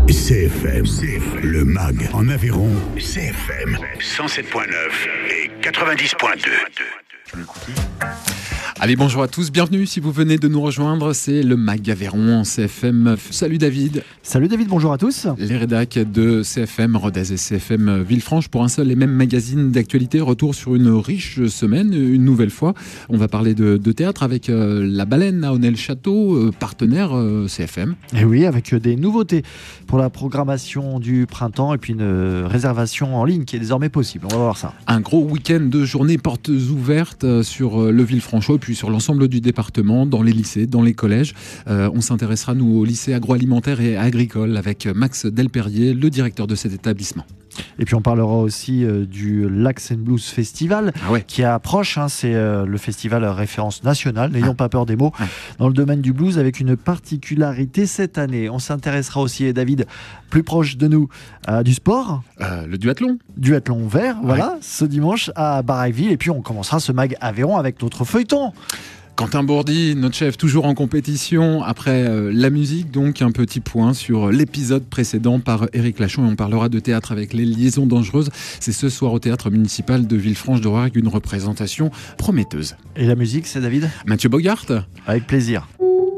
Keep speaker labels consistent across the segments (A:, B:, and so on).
A: CFM, le MAG en Aveyron, CFM 107.9 et 90.2.
B: Allez, bonjour à tous, bienvenue si vous venez de nous rejoindre, c'est le MAG Aveyron en CFM. Salut David.
C: Salut David, bonjour à tous.
B: Les rédacs de CFM Rodez et CFM Villefranche pour un seul et même magazine d'actualité. Retour sur une riche semaine, une nouvelle fois. On va parler de théâtre avec La Baleine à Aunay-le-Château, partenaire CFM.
C: Et oui, avec des nouveautés pour la programmation du printemps et puis une réservation en ligne qui est désormais possible. On va voir ça.
B: Un gros week-end de journée portes ouvertes sur le Villefranchois, puis sur l'ensemble du département, dans les lycées, dans les collèges. On s'intéressera, nous, au lycée agroalimentaire et agricole avec Max Delperrier, le directeur de cet établissement.
C: Et puis on parlera aussi du Lax and Blues Festival qui approche. C'est le festival référence nationale, n'ayons pas peur des mots, dans le domaine du blues avec une particularité cette année. On s'intéressera aussi, David, plus proche de nous, du sport.
B: Le duathlon.
C: Duathlon vert, voilà, ce dimanche à Baraqueville. Et puis on commencera ce MAG Aveyron avec notre feuilleton.
B: Quentin Bourdi, notre chef, toujours en compétition. Après la musique, donc un petit point sur l'épisode précédent par Éric Lachaud. Et on parlera de théâtre avec les Liaisons Dangereuses. C'est ce soir au théâtre municipal de Villefranche-de-Rouergue, une représentation prometteuse.
C: Et la musique, c'est David ?
B: Mathieu Bogart.
C: Avec plaisir.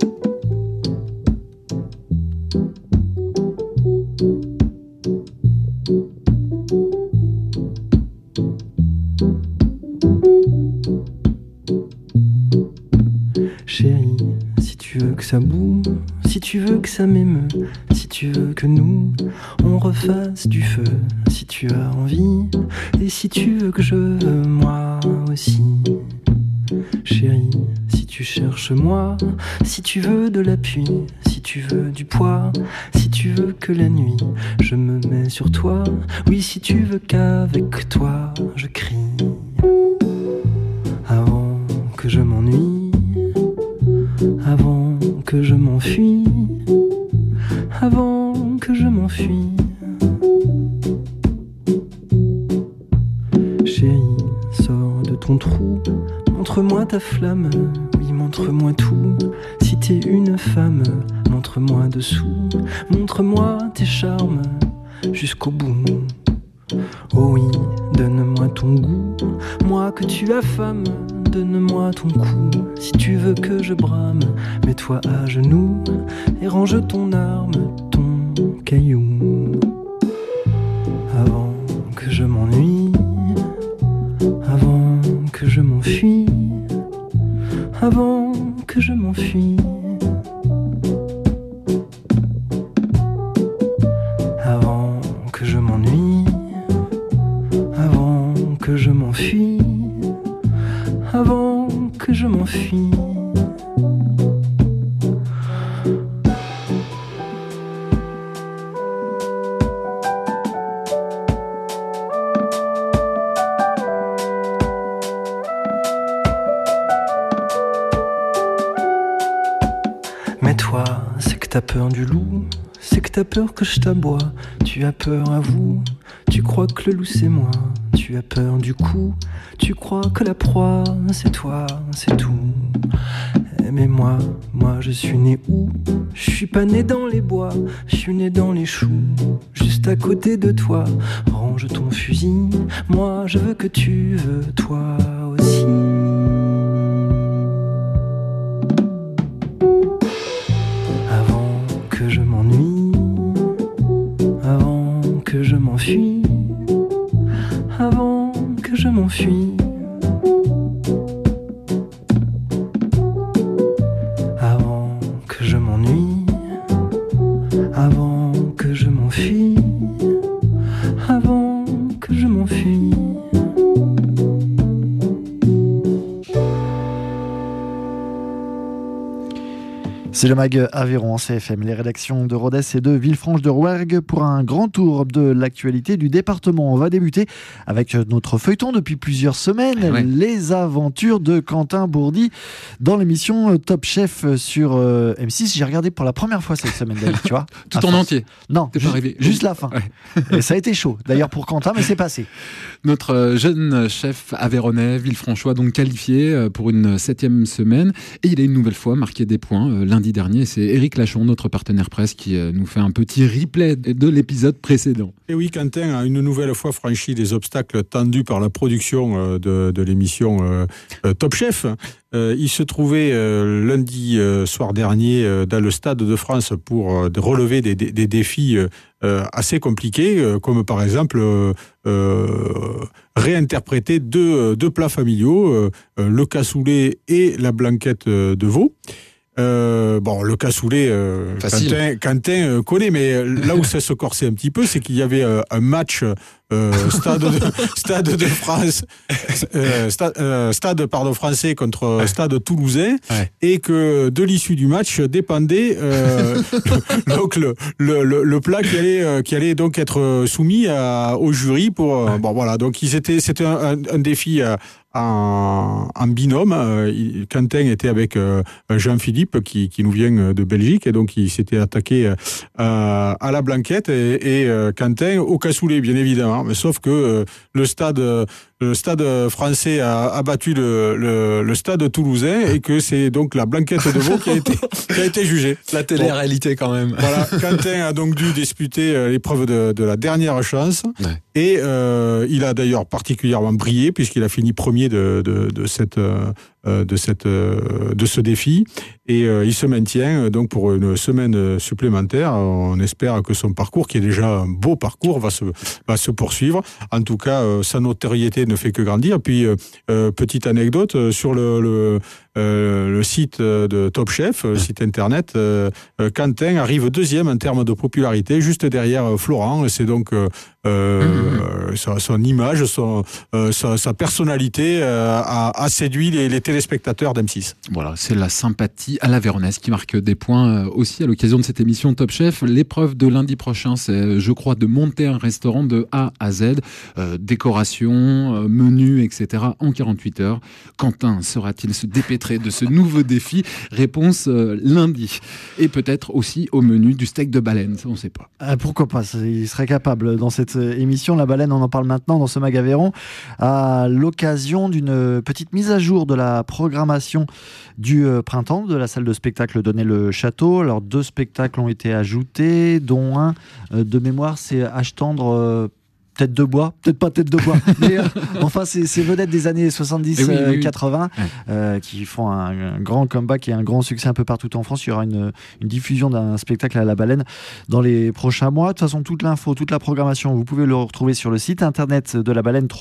D: Chérie, si tu veux que ça boue, si tu veux que ça m'émeut, si tu veux que nous, on refasse du feu, si tu as envie, et si tu veux que je veux moi aussi. Chérie, si tu cherches moi, si tu veux de l'appui, si tu veux du poids, si tu veux que la nuit, je me mets sur toi, oui, si tu veux qu'avec toi, je crie. Avant que je m'ennuie, avant que je m'enfuis, avant que je m'enfuis. Chérie, sors de ton trou, montre-moi ta flamme, oui, montre-moi tout. Si t'es une femme, montre-moi dessous, montre-moi tes charmes jusqu'au bout. Oh oui, donne-moi ton goût, moi que tu affames, donne-moi ton cou. Si tu veux que je brame, mets-toi à genoux et range ton arme, ton caillou. Avant que je m'ennuie, avant que je m'enfuis, avant que je m'enfuis. Avant que je m'ennuie, avant que je m'enfuis, avant que je m'enfuis. Mais toi, c'est que t'as peur du loup, c'est que t'as peur que je t'aboie, tu as peur à vous, tu crois que le loup c'est moi, tu as peur du coup, tu crois que la proie c'est toi, c'est tout. Mais moi je suis né où? Je suis pas né dans les bois, je suis né dans les choux, juste à côté de toi. Range ton fusil, moi je veux que tu veux toi aussi. Avant que je m'ennuie, avant que je m'enfuis, avant que je m'enfuis. Avant que je m'ennuie, avant que je m'enfuis, avant que je m'enfuis.
C: C'est le MAG Aveyron en CFM, les rédactions de Rodez et de Villefranche-de-Rouergue pour un grand tour de l'actualité du département. On va débuter avec notre feuilleton depuis plusieurs semaines, les aventures de Quentin Bourdi dans l'émission Top Chef sur M6. J'ai regardé pour la première fois cette semaine, David, tu vois.
B: Tout en entier.
C: Non, juste la fin. Et ça a été chaud, d'ailleurs pour Quentin, mais c'est passé.
B: Notre jeune chef aveyronnais, Villefranchois, donc qualifié pour une 7e semaine. Et il a une nouvelle fois marqué des points lundi mardi dernier. C'est Éric Lachon, notre partenaire presse, qui nous fait un petit replay de l'épisode précédent.
E: Et oui, Quentin a une nouvelle fois franchi les obstacles tendus par la production de l'émission Top Chef. Il se trouvait lundi soir dernier dans le Stade de France pour relever des défis assez compliqués, comme par exemple réinterpréter deux plats familiaux, le cassoulet et la blanquette de veau. Le cassoulet, Quentin connaît, mais là où ça se corsait un petit peu, c'est qu'il y avait un match Stade français contre Stade toulousain, et que de l'issue du match dépendait donc le plat qui allait donc être soumis au jury pour donc c'était un défi en binôme. Quentin était avec Jean-Philippe qui nous vient de Belgique, et donc il s'était attaqué à la blanquette et Quentin au cassoulet, bien évidemment. Mais sauf que le stade français a battu le stade toulousain, et que c'est donc la blanquette de veau qui a été jugée.
B: La télé-réalité quand même.
E: Voilà, Quentin a donc dû disputer l'épreuve de la dernière chance. Ouais. Et il a d'ailleurs particulièrement brillé, puisqu'il a fini premier de ce défi, et il se maintient donc pour une semaine supplémentaire. On espère que son parcours, qui est déjà un beau parcours, va se poursuivre. En tout cas, sa notoriété ne fait que grandir. Puis petite anecdote sur le site de Top Chef, site internet, Quentin arrive deuxième en termes de popularité, juste derrière Florent. Et c'est donc son image, sa personnalité a séduit les téléspectateurs d'M6.
B: Voilà, c'est la sympathie à la Véronnaise qui marque des points aussi à l'occasion de cette émission Top Chef. L'épreuve de lundi prochain, c'est, je crois, de monter un restaurant de A à Z, décoration, menu, etc. en 48 heures. Quentin saura-t-il se dépêtrer de ce nouveau défi? Réponse lundi. Et peut-être aussi au menu du steak de baleine, ça on ne sait pas.
C: Pourquoi pas, il serait capable dans cette émission. La baleine, on en parle maintenant dans ce Mag Aveyron, à l'occasion d'une petite mise à jour de la programmation du printemps de la salle de spectacle Donnay-le-Château. Alors 2 spectacles ont été ajoutés, dont un de mémoire, c'est Âge tendre, tête de bois, peut-être pas tête de bois, mais enfin ces vedettes des années 70-80 qui font un grand comeback et un grand succès un peu partout en France. Il y aura une diffusion d'un spectacle à la baleine dans les prochains mois. De toute façon, toute l'info, toute la programmation, vous pouvez le retrouver sur le site internet de la baleine,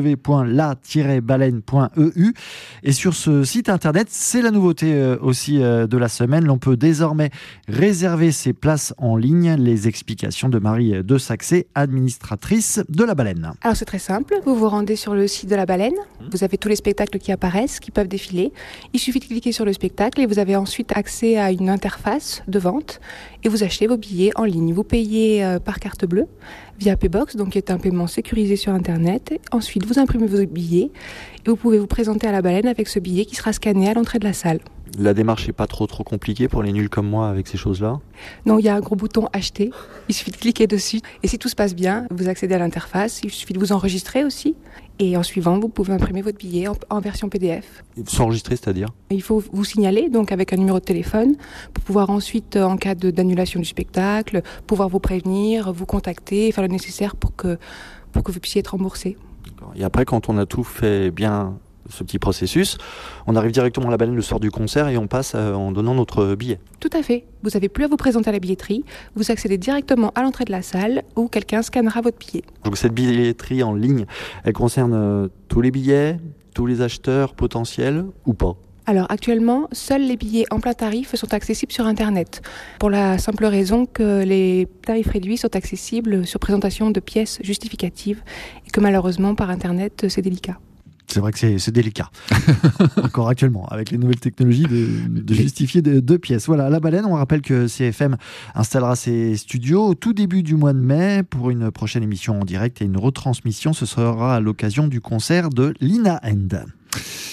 C: www.la-baleine.eu. Et sur ce site internet, c'est la nouveauté aussi de la semaine. L'on peut désormais réserver ses places en ligne. Les explications de Marie de Saxé, administratrice de la baleine.
F: Alors c'est très simple, vous vous rendez sur le site de la baleine, vous avez tous les spectacles qui apparaissent, qui peuvent défiler. Il suffit de cliquer sur le spectacle et vous avez ensuite accès à une interface de vente et vous achetez vos billets en ligne. Vous payez par carte bleue via Paybox, donc qui est un paiement sécurisé sur Internet. Et ensuite, vous imprimez vos billets et vous pouvez vous présenter à la baleine avec ce billet qui sera scanné à l'entrée de la salle.
C: La démarche n'est pas trop compliquée pour les nuls comme moi avec ces choses-là?
F: Non, il y a un gros bouton acheter, il suffit de cliquer dessus et si tout se passe bien, vous accédez à l'interface, il suffit de vous enregistrer aussi et en suivant, vous pouvez imprimer votre billet en version PDF.
C: S'enregistrer, c'est-à-dire? Il
F: faut vous signaler donc avec un numéro de téléphone pour pouvoir ensuite, en cas d'annulation du spectacle, pouvoir vous prévenir, vous contacter, faire le nécessaire pour que vous puissiez être remboursé.
C: D'accord. Et après, quand on a tout fait bien, ce petit processus, on arrive directement à la baleine le soir du concert et on passe en donnant notre billet.
F: Tout à fait. Vous n'avez plus à vous présenter à la billetterie. Vous accédez directement à l'entrée de la salle où quelqu'un scannera votre billet. Donc
C: cette billetterie en ligne, elle concerne tous les billets, tous les acheteurs potentiels ou pas?
F: Alors actuellement, seuls les billets en plein tarif sont accessibles sur Internet, pour la simple raison que les tarifs réduits sont accessibles sur présentation de pièces justificatives et que malheureusement par Internet c'est délicat.
C: C'est vrai que c'est délicat, encore actuellement, avec les nouvelles technologies de justifier deux pièces. Voilà, à la baleine, on rappelle que CFM installera ses studios au tout début du mois de mai pour une prochaine émission en direct et une retransmission. Ce sera à l'occasion du concert de Lina End.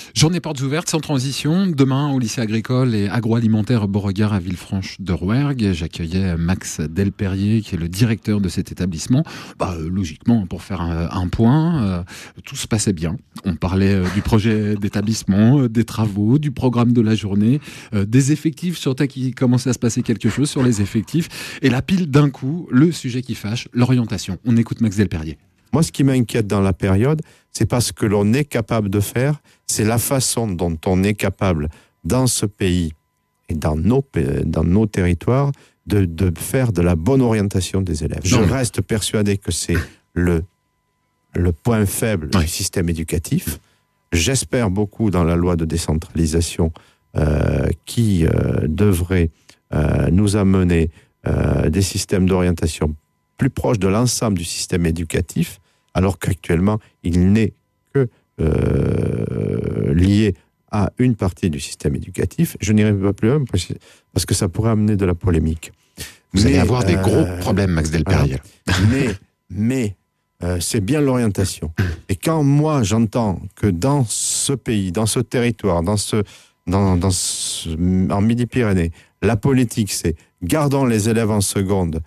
B: Journée portes ouvertes sans transition. Demain, au lycée agricole et agroalimentaire Beauregard à Villefranche-de-Rouergue, j'accueillais Max Delperrier, qui est le directeur de cet établissement. Logiquement, pour faire un point, tout se passait bien. On parlait du projet d'établissement, des travaux, du programme de la journée, des effectifs, surtout qu'il commençait à se passer quelque chose sur les effectifs. Et la pile d'un coup, le sujet qui fâche, l'orientation. On écoute Max Delperrier.
G: Moi, ce qui m'inquiète dans la période, c'est pas ce que l'on est capable de faire, c'est la façon dont on est capable, dans ce pays et dans nos territoires, de faire de la bonne orientation des élèves. Je reste persuadé que c'est le point faible du système éducatif. J'espère beaucoup dans la loi de décentralisation qui devrait nous amener des systèmes d'orientation plus proche de l'ensemble du système éducatif, alors qu'actuellement, il n'est que lié à une partie du système éducatif. Je n'irai pas plus loin parce que ça pourrait amener de la polémique.
H: Vous allez avoir des gros problèmes, Max Delperrier.
G: Mais c'est bien l'orientation. Et quand moi, j'entends que dans ce pays, dans ce territoire, en Midi-Pyrénées, la politique, c'est gardons les élèves en seconde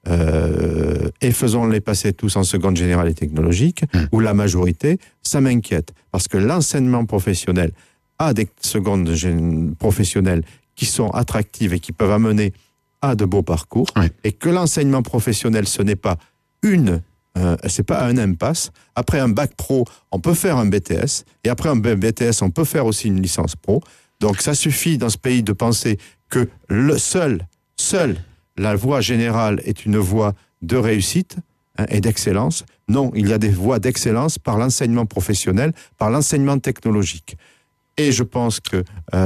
G: et faisons-les passer tous en seconde générale et technologique, ou la majorité, ça m'inquiète. Parce que l'enseignement professionnel a des secondes professionnelles qui sont attractives et qui peuvent amener à de beaux parcours, et que l'enseignement professionnel, ce n'est pas c'est pas un impasse. Après un bac pro, on peut faire un BTS, et après un BTS, on peut faire aussi une licence pro. Donc ça suffit dans ce pays de penser que seule la voie générale est une voie de réussite et d'excellence. Non, il y a des voies d'excellence par l'enseignement professionnel, par l'enseignement technologique. Et je pense que...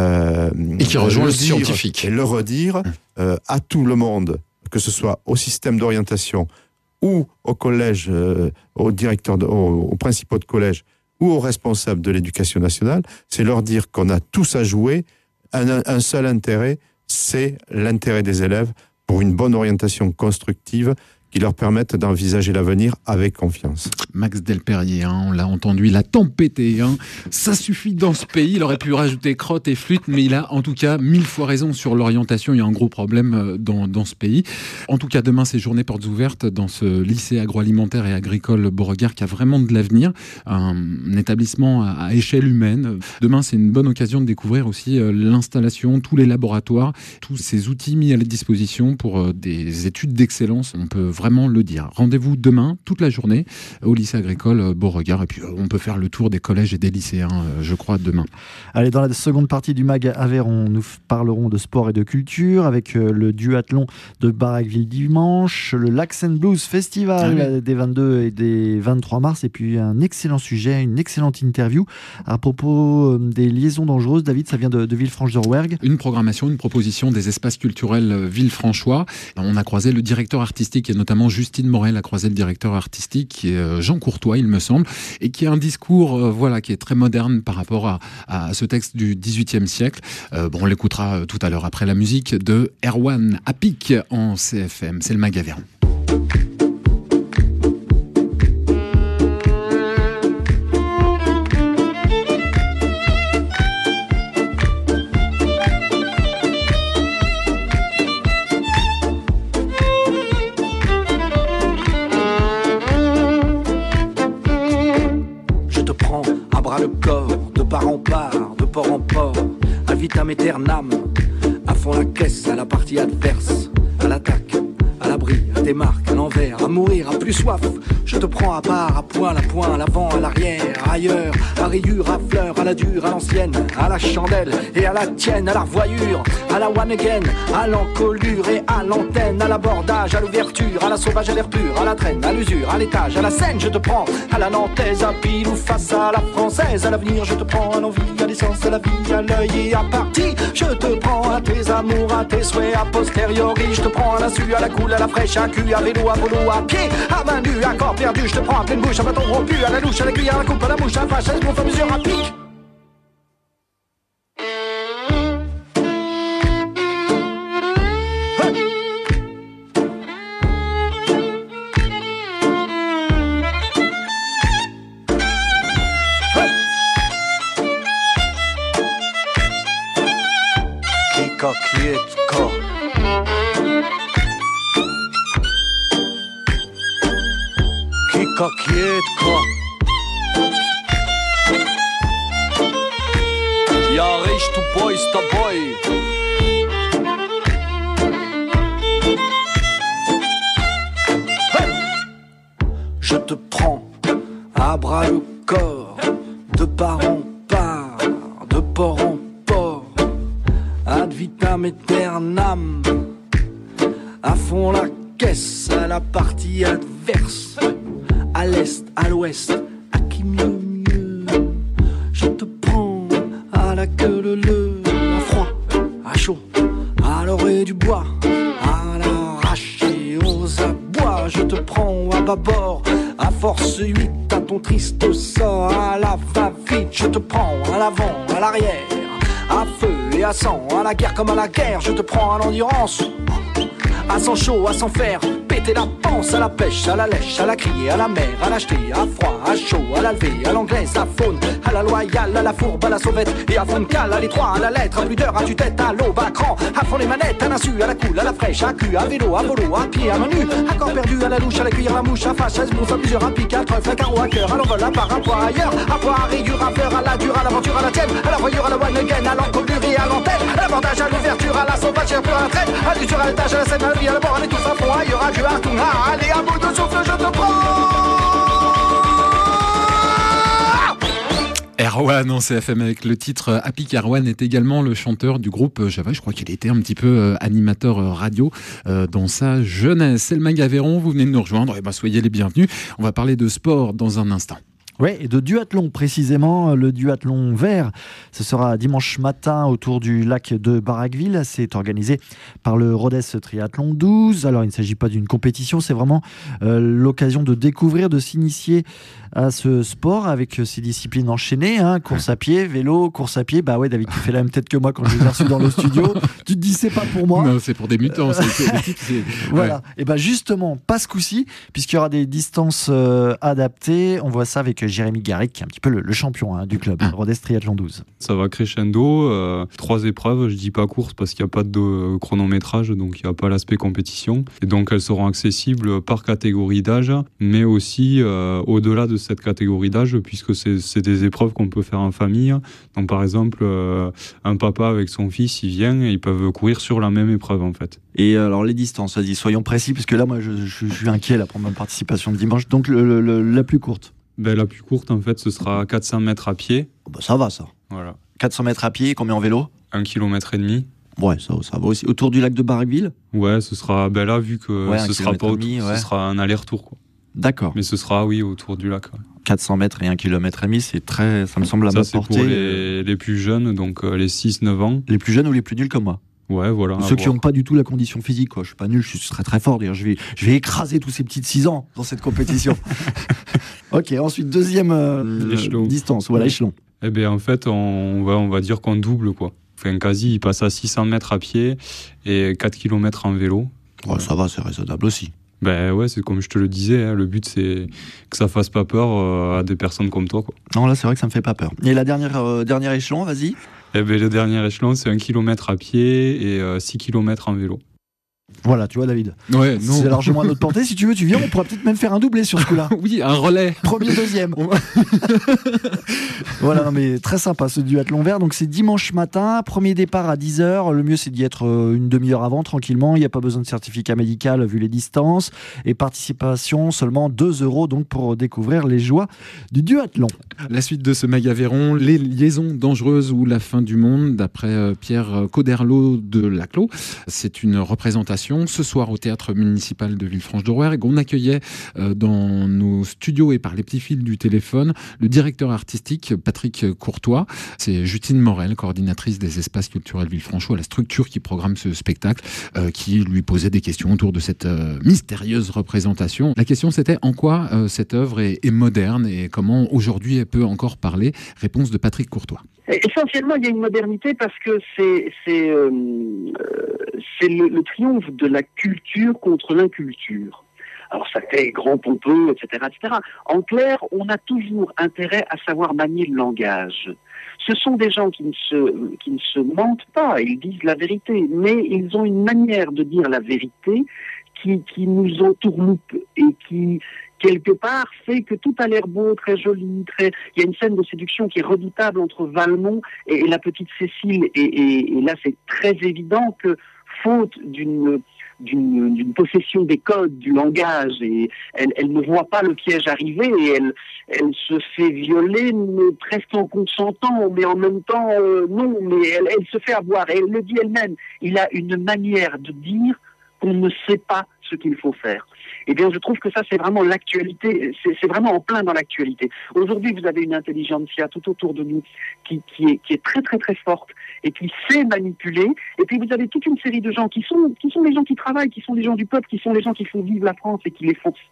H: et qui rejoint le scientifique.
G: Et le redire à tout le monde, que ce soit au système d'orientation ou au collège, aux directeurs, aux principaux de collège ou aux responsables de l'éducation nationale, c'est leur dire qu'on a tous à jouer. Un seul intérêt, c'est l'intérêt des élèves pour une bonne orientation constructive qui leur permette d'envisager l'avenir avec confiance.
B: Max Delperrier, on l'a entendu, il a tempêté. Ça suffit dans ce pays. Il aurait pu rajouter crotte et flûte, mais il a en tout cas 1000 fois raison sur l'orientation. Il y a un gros problème dans ce pays. En tout cas, demain, c'est journée portes ouvertes dans ce lycée agroalimentaire et agricole Beauregard qui a vraiment de l'avenir. Un établissement à échelle humaine. Demain, c'est une bonne occasion de découvrir aussi l'installation, tous les laboratoires, tous ces outils mis à la disposition pour des études d'excellence. On peut vraiment le dire. Rendez-vous demain, toute la journée, au lycée agricole Beauregard. Et puis, on peut faire le tour des collèges et des lycéens, je crois, demain.
C: Allez, dans la seconde partie du MAG Aveyron, nous parlerons de sport et de culture avec le duathlon de Baraqueville dimanche, le Lax and Blues Festival des 22 et des 23 mars, et puis un excellent sujet, une excellente interview à propos des liaisons dangereuses. David, ça vient de Villefranche-de-Rouergue.
B: Une programmation, une proposition des espaces culturels villefranchois. On a croisé le directeur artistique et notamment Justine Morel a croisé le directeur artistique qui est Jean Courtois, il me semble, et qui a un discours qui est très moderne par rapport à ce texte du XVIIIe siècle. On l'écoutera tout à l'heure après la musique de Erwan Apik en CFM. C'est le MAG Aveyron.
I: Le corps, de part en part, de port en port, à vitam aeternam, à fond la caisse, à la partie adverse, à l'attaque, à l'abri, à des marques, à l'envers, à mourir, à plus soif. Je te prends à part, à poing, à l'avant, à l'arrière, ailleurs, à rayure, à fleur, à la dure, à l'ancienne, à la chandelle et à la tienne, à la revoyure, à la one again, à l'encolure et à l'antenne, à l'abordage, à l'ouverture, à la sauvage, à l'air pur, à la traîne, à l'usure, à l'étage, à la scène. Je te prends à la nantaise, à pile ou face à la française, à l'avenir. Je te prends à l'envie, à l'essence, à la vie, à l'œil et à partie. Je te prends à tes amours, à tes souhaits, à posteriori. Je te prends à l'insu, à la coule, à la fraîche, à cul, à vélo, à volo, à pied, à main nue, à corps perdu. Je te prends à pleine bouche, à bâton rompu, à la louche, à l'aiguille, à la coupe, à la mouche, à la vache, à la à mesure, à pique. Kakietka. Ja riech tupой с тобой. Je te prends à bras le corps, de part en part, de port en port, ad vitam aeternam, à fond la caisse, à la partie adverse, à l'est, à l'ouest, à qui mieux. Je te prends à la queue leu, à froid, à chaud, à l'orée du bois, à l'arraché aux abois. Je te prends à bâbord, à force 8, à ton triste sort, à la va-vite. Je te prends à l'avant, à l'arrière, à feu et à sang, à la guerre comme à la guerre. Je te prends à l'endurance, à sang chaud, à sang faire, péter la panse, à la pêche, à la lèche, à la criée, à la mer, à l'acheter, à froid, à chaud, à la levée, à l'anglaise, à faune, à la loyale, à la fourbe, à la sauvette et à fond de cale, à l'étroit, à la lettre, à plus d'heure, à tue-tête, à l'aube, à cran, à fond les manettes, à l'insu, à la coule, à la fraîche, à cul, à vélo, à volo, à pied, à main nue, à corps perdu, à la louche, à la cuillère, à la mouche, à face, à bouffe, à plusieurs, à pique, à trèfle, à carreau, à cœur, à l'envol, à part, à poids, ailleurs, à poids, à rayure, à fleur, à la dure, à l'aventure, à la tienne, à la voyure, à la one again, à l'encolure et à l'antenne, à l'abordage, à l'ouverture, à la sauvage, à la traite, à l'usure, à l'étage, à la scène, à la vie, à la mort, à l'étouffe, à fond, ailleurs, à Dieu, à tout, allez, à bout de souffle, je te prends.
B: Erwan en CFM avec le titre Happy. Erwan est également le chanteur du groupe Java. Je crois qu'il était un petit peu animateur radio dans sa jeunesse. C'est le Mag Aveyron, vous venez de nous rejoindre. Et ben, soyez les bienvenus. On va parler de sport dans un instant.
C: Oui, et de duathlon précisément, le duathlon vert. Ce sera dimanche matin autour du lac de Barraqueville. C'est organisé par le Rodez Triathlon 12. Alors il ne s'agit pas d'une compétition, c'est vraiment l'occasion de découvrir, de s'initier à ce sport avec ces disciplines enchaînées, hein, course à pied, vélo, course à pied. Bah ouais, David, tu fais la même tête que moi quand je les ai reçus dans le studio. Tu te dis c'est pas pour moi.
B: Non, c'est pour des mutants.
C: Voilà.
B: Ouais.
C: Et ben justement, pas ce coup-ci, puisqu'il y aura des distances adaptées. On voit ça avec Jérémy Garrick, qui est un petit peu le champion du club, Rodez Triathlon 12.
J: Ça va crescendo, 3 épreuves, je dis pas course parce qu'il n'y a pas de chronométrage, donc il n'y a pas l'aspect compétition. Et donc elles seront accessibles par catégorie d'âge, mais aussi au-delà de cette catégorie d'âge, puisque c'est des épreuves qu'on peut faire en famille. Donc par exemple, un papa avec son fils, il vient et ils peuvent courir sur la même épreuve en fait.
C: Et alors les distances, vas-y, soyons précis, parce que là, moi, je suis inquiet là, pour ma participation de dimanche. Donc la plus courte.
J: Ben, la plus courte, en fait, ce sera 400 mètres à pied.
C: Oh bah ça va, ça.
J: Voilà.
C: 400 mètres à pied, combien en vélo ?
J: 1,5 km.
C: Ouais, ça va aussi. Autour du lac de Barraqueville ?
J: Ouais, ce sera, ben là, vu que ce sera pas autour, ce sera un aller-retour, quoi.
C: D'accord.
J: Mais ce sera, oui, autour du lac. Ouais.
C: 400 mètres et 1,5 km, c'est très, ça me semble à ma portée.
J: Ça, c'est pour les plus jeunes, donc les 6-9 ans.
C: Les plus jeunes ou les plus nuls comme moi ?
J: Ouais, voilà.
C: Ceux qui n'ont pas du tout la condition physique, quoi. Je suis pas nul, je suis très très fort. D'ailleurs, je vais écraser tous ces petits de 6 ans dans cette compétition. Ok, ensuite, deuxième distance, voilà, échelon.
J: Eh bien, en fait, on va dire qu'on double, quoi. Enfin, quasi, il passe à 600 mètres à pied et 4 km en vélo.
C: Ouais, ça va, c'est raisonnable aussi.
J: Ben ouais, c'est comme je te le disais, hein, le but c'est que ça fasse pas peur à des personnes comme toi, quoi.
C: Non, là, c'est vrai que ça me fait pas peur. Et la dernière échelon, vas-y.
J: Eh ben, le dernier échelon, c'est 1 km à pied et 6 km en vélo.
C: Voilà, tu vois, David.
B: Ouais, non.
C: C'est largement à notre portée. Si tu veux, tu viens, on pourra peut-être même faire un doublé sur ce coup-là.
B: Oui, un relais.
C: Premier, deuxième. Voilà, non, mais très sympa ce duathlon vert. Donc c'est dimanche matin, premier départ à 10h. Le mieux, c'est d'y être une demi-heure avant, tranquillement. Il n'y a pas besoin de certificat médical vu les distances. Et participation seulement 2 € donc pour découvrir les joies du duathlon.
B: La suite de ce Mag Aveyron, les liaisons dangereuses ou la fin du monde, d'après Pierre Coderlo de Laclos. C'est une représentation ce soir au théâtre municipal de Villefranche-de-Rouergue. On accueillait dans nos studios et par les petits fils du téléphone le directeur artistique Patrick Courtois. C'est Justine Morel, coordinatrice des espaces culturels Villefranchois, la structure qui programme ce spectacle, qui lui posait des questions autour de cette mystérieuse représentation. La question c'était en quoi cette œuvre est moderne et comment aujourd'hui elle peut encore parler. Réponse de Patrick Courtois.
K: Essentiellement, il y a une modernité parce que c'est le triomphe de la culture contre l'inculture. Alors ça fait grand pompeux, etc., etc. En clair, on a toujours intérêt à savoir manier le langage. Ce sont des gens qui ne se mentent pas, ils disent la vérité, mais ils ont une manière de dire la vérité qui nous entourloupe et qui quelque part, fait que tout a l'air beau, très joli, il y a une scène de séduction qui est redoutable entre Valmont et la petite Cécile, et là c'est très évident que, faute d'une possession des codes, du langage, et elle ne voit pas le piège arriver, et elle se fait violer, mais presque en consentant, mais en même temps, non, mais elle se fait avoir, et elle le dit elle-même. Il a une manière de dire qu'on ne sait pas ce qu'il faut faire. Eh bien, je trouve que ça, c'est vraiment l'actualité, c'est vraiment en plein dans l'actualité. Aujourd'hui, vous avez une intelligentsia tout autour de nous qui est très, très, très forte et qui sait manipuler. Et puis, vous avez toute une série de gens qui sont les gens qui travaillent, qui sont les gens du peuple, qui sont les gens qui font vivre la France et qui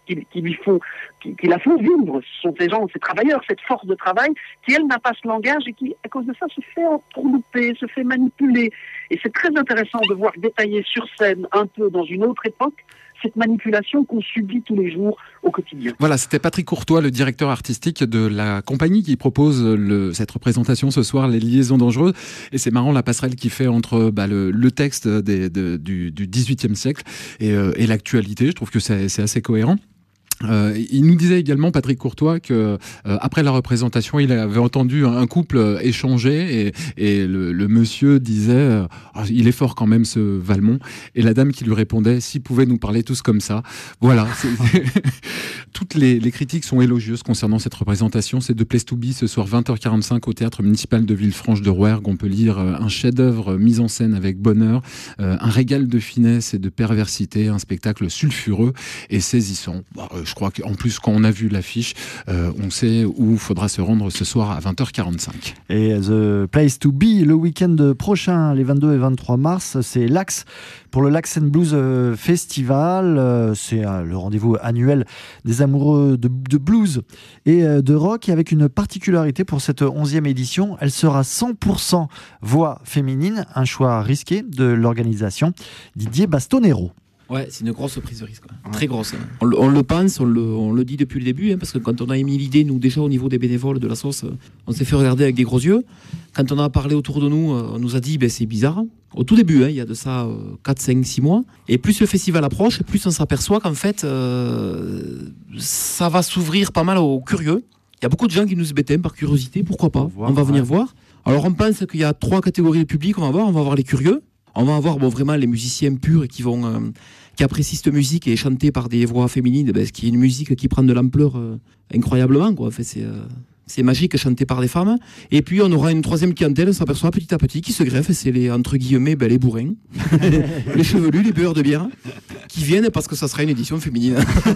K: la font vivre. Ce sont ces gens, ces travailleurs, cette force de travail qui, elle, n'a pas ce langage et qui, à cause de ça, se fait entourlouper, se fait manipuler. Et c'est très intéressant de voir détailler sur scène, un peu dans une autre époque, cette manipulation qu'on subit tous les jours au quotidien.
B: Voilà, c'était Patrick Courtois, le directeur artistique de la compagnie qui propose cette représentation ce soir, Les Liaisons Dangereuses. Et c'est marrant la passerelle qu'il fait entre le texte du XVIIIe siècle et l'actualité. Je trouve que c'est assez cohérent. Il nous disait également, Patrick Courtois, que après la représentation, il avait entendu un couple échanger et le monsieur disait il est fort quand même ce Valmont, et la dame qui lui répondait s'il pouvait nous parler tous comme ça. Voilà. Toutes les critiques sont élogieuses concernant cette représentation. C'est de Place to Be ce soir 20h45 au théâtre municipal de Villefranche-de-Rouergue. On peut lire un chef-d'œuvre mis en scène avec bonheur, un régal de finesse et de perversité, un spectacle sulfureux et saisissant. Je crois qu'en plus, quand on a vu l'affiche, on sait où il faudra se rendre ce soir à 20h45.
C: Et The Place to Be, le week-end prochain, les 22 et 23 mars, c'est l'Axe pour le Lax Blues Festival. C'est le rendez-vous annuel des amoureux de blues et de rock, et avec une particularité pour cette 11e édition, elle sera 100% voix féminine, un choix risqué de l'organisation. Didier Bastonero.
L: Ouais, c'est une grosse prise de risque, très grosse. On le pense, on le dit depuis le début, parce que quand on a émis l'idée, nous déjà au niveau des bénévoles de la sauce, on s'est fait regarder avec des gros yeux. Quand on a parlé autour de nous, on nous a dit c'est bizarre. Au tout début, il y a de ça 4, 5, 6 mois. Et plus le festival approche, plus on s'aperçoit qu'en fait, ça va s'ouvrir pas mal aux curieux. Il y a beaucoup de gens qui nous ébêtent par curiosité, pourquoi pas, on va venir voir. Alors on pense qu'il y a 3 catégories de public, on va voir les curieux. On va avoir vraiment les musiciens purs et qui apprécient cette musique et chanter par des voix féminines, ce qui est une musique qui prend de l'ampleur incroyablement, quoi. En fait, c'est magique, chanté par des femmes. Et puis on aura une 3e clientèle, on s'aperçoit petit à petit, qui se greffe, c'est les, entre guillemets, les bourrins, les chevelus, les buveurs de bière, qui viennent parce que ça sera une édition féminine.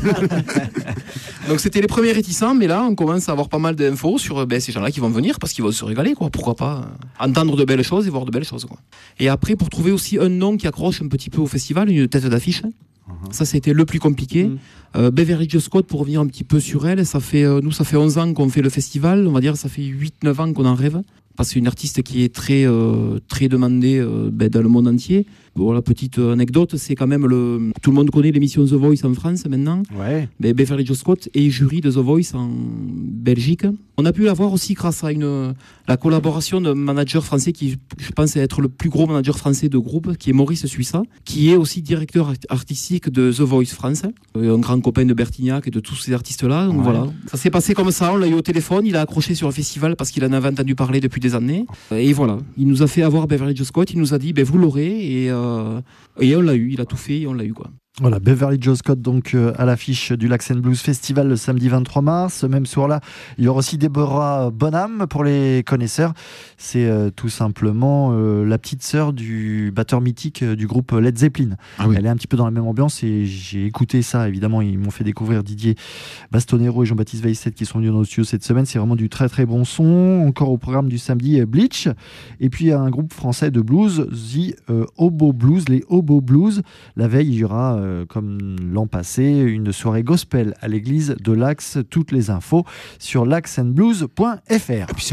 L: Donc c'était les premiers réticents, mais là on commence à avoir pas mal d'infos sur ces gens-là qui vont venir parce qu'ils vont se régaler, quoi. Pourquoi pas entendre de belles choses et voir de belles choses, quoi. Et après, pour trouver aussi un nom qui accroche un petit peu au festival, une tête d'affiche, ça c'était le plus compliqué. Beverly Jo Scott, pour revenir un petit peu sur elle, ça fait 11 ans qu'on fait le festival, on va dire ça fait 8-9 ans qu'on en rêve, parce que c'est une artiste qui est très demandée dans le monde entier. Bon, la petite anecdote, c'est quand même tout le monde connaît l'émission The Voice en France maintenant. Ouais. Beverly Jo Scott est jury de The Voice en Belgique. On a pu la voir aussi grâce à la collaboration d'un manager français qui, je pense, être le plus gros manager français de groupe, qui est Maurice Suissa, qui est aussi directeur artistique de The Voice France, un grand copain de Bertignac et de tous ces artistes-là. Donc voilà, ça s'est passé comme ça, on l'a eu au téléphone, il a accroché sur le festival parce qu'il en avait entendu parler depuis des années. Et voilà, il nous a fait avoir Beverly Jo Scott, il nous a dit vous l'aurez, et on l'a eu, il a tout fait et on l'a eu, quoi.
C: Voilà, Beverly Jo Scott donc à l'affiche du Lax Blues Festival le samedi 23 mars. Même soir-là, il y aura aussi Deborah Bonham pour les connaisseurs. C'est tout simplement la petite sœur du batteur mythique du groupe Led Zeppelin. Ah oui. Elle est un petit peu dans la même ambiance et j'ai écouté ça, évidemment. Ils m'ont fait découvrir Didier Bastonero et Jean-Baptiste Vaisset qui sont venus dans nos studios cette semaine. C'est vraiment du très très bon son. Encore au programme du samedi, Bleach. Et puis un groupe français de blues, The Hobo Blues, les Hobo Blues. La veille, il y aura comme l'an passé, une soirée gospel à l'église de l'Axe. Toutes les infos sur laxandblues.fr.
B: Et puis c'est un tout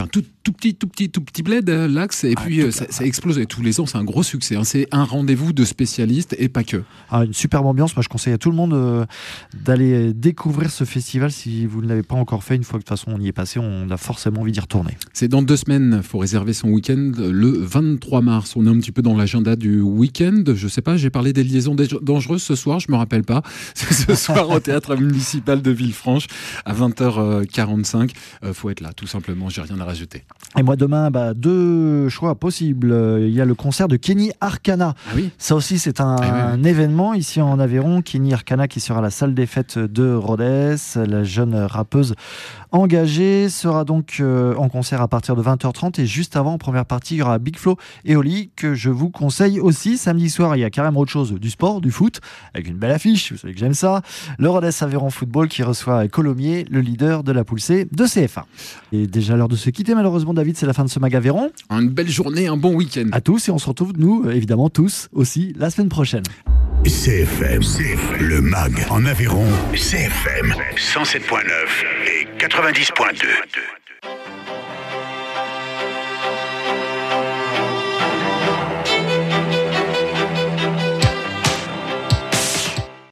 B: tout petit bled, l'Axe, et puis ça explose. Et tous les ans, c'est un gros succès. Hein. C'est un rendez-vous de spécialistes et pas que.
C: Une superbe ambiance. Moi, je conseille à tout le monde d'aller découvrir ce festival si vous ne l'avez pas encore fait. Une fois que de toute façon on y est passé, on a forcément envie d'y retourner.
B: C'est dans 2 semaines. Il faut réserver son week-end le 23 mars. On est un petit peu dans l'agenda du week-end. Je sais pas, j'ai parlé des liaisons dangereuses ce soir, je me rappelle pas. C'est ce soir au théâtre municipal de Villefranche à 20h45. Faut être là, tout simplement. J'ai rien à rajouter.
C: Et moi demain, 2 choix possibles. Il y a le concert de Kenny Arcana.
B: Ah oui.
C: Ça aussi, c'est un événement ici en Aveyron. Kenny Arcana qui sera à la salle des fêtes de Rodez. La jeune rappeuse engagée sera donc en concert à partir de 20h30. Et juste avant, en première partie, il y aura Big Flo et Oli que je vous conseille aussi. Samedi soir, il y a carrément autre chose, du sport, du foot, avec une belle affiche. Vous savez que j'aime ça. Le Rodez Aveyron Football qui reçoit Colomiers, le leader de la poule C de CFA. Et déjà l'heure de se quitter, malheureusement, David, c'est la fin de ce Mag Aveyron.
B: Une belle journée, un bon week-end.
C: À tous, et on se retrouve, nous, évidemment, tous aussi, la semaine prochaine.
A: CFM, le Mag en Aveyron, CFM 107.9 et 90.2.